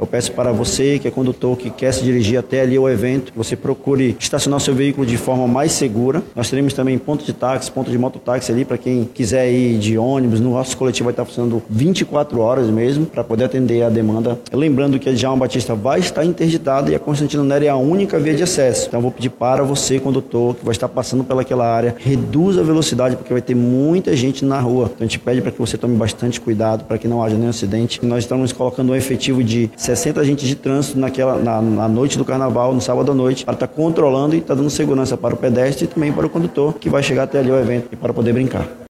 peço para você, que é condutor, que quer se dirigir até ali ao evento, que você procure estacionar o seu veículo de forma mais segura. Nós teremos também ponto de táxi, ponto de mototáxi ali para quem quiser ir de ônibus. No nosso coletivo vai estar funcionando 24 horas mesmo para poder atender a demanda. Lembrando que a Djalma Batista vai estar interditada e a Constantino Nery é a única via de acesso. Então eu vou pedir para você, condutor, que vai estar passando pelaquela área, reduza a velocidade porque vai ter muita gente na rua. Então a gente pede para que você tome bastante cuidado para que não haja nenhum acidente. Nós estamos colocando um efetivo de 60 agentes de trânsito na noite do carnaval, no sábado à noite, para estar controlando e estar dando segurança para o pedestre e também para o condutor que vai chegar até ali ao evento e para poder brincar.